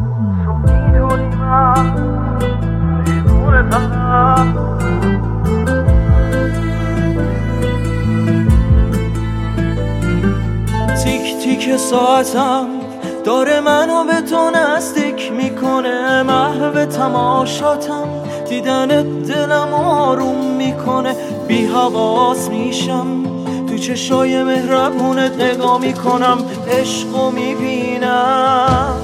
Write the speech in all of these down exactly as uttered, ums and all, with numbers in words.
تو میدونی من دیوونه تنم. تیک تیک ساعتم داره منو به تو نزدیک میکنه، محو تماشاتم دیدن دلم آروم میکنه. بی حواس میشم تو چشای مهربونت نگاه میکنم، عشقو میبینم.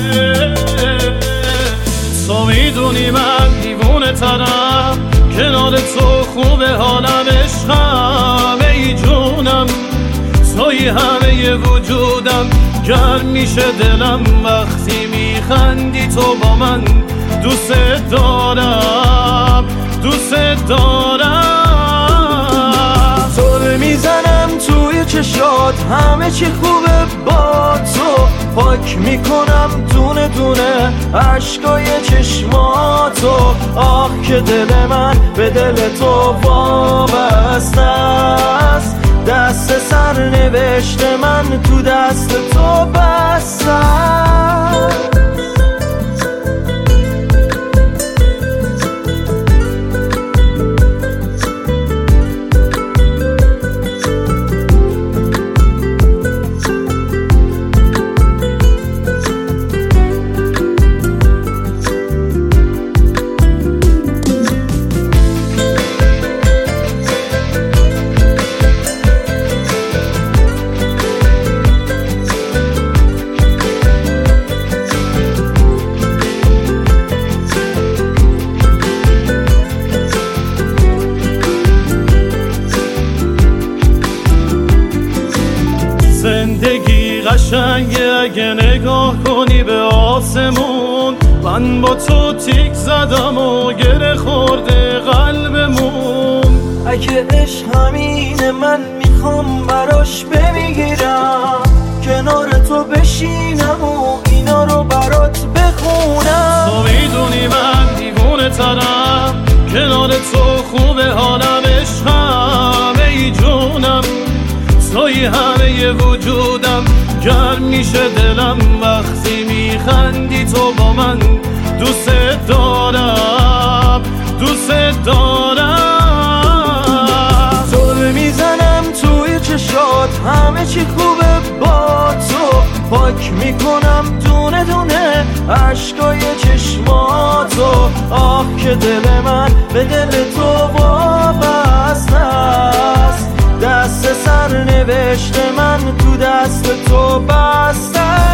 تو میدونی من دیوونه ترم، کنار تو خوبه حالم، عشقم ای جونم، توی همه وجودم. گرم میشه دلم وقتی میخندی تو با من، دوست دارم دوست دارم. زل میزنم توی چشات، همه چی خوبه با تو. پاک میکنم دونه دونه عشقای چشماتو. آه که دل من به دل تو وابسته است، دست سر نوشت من تو دست تو بسته است. زندگی قشنگه اگه نگاه کنی به آسمون. من با تو تیک زدم و گره خورده قلبمون. اگه عشق همینه من میخوام براش بمیرم، کنار تو بشینم و اینا رو برات بخونم. تو میدونی من دیوونه ترم، کنار تو خوبه حالم، عشقم ای جونم، توی همه وجودم. گرم میشه دلم وقتی میخندی تو با من، دوست دارم دوست دارم. زل میزنم توی چشات، همه چی خوبه با تو. پاک میکنم دونه دونه عشقای چشماتو. آه که دل من به دل تو وابسته است، دست سر نوشت من تو دست تو بسته.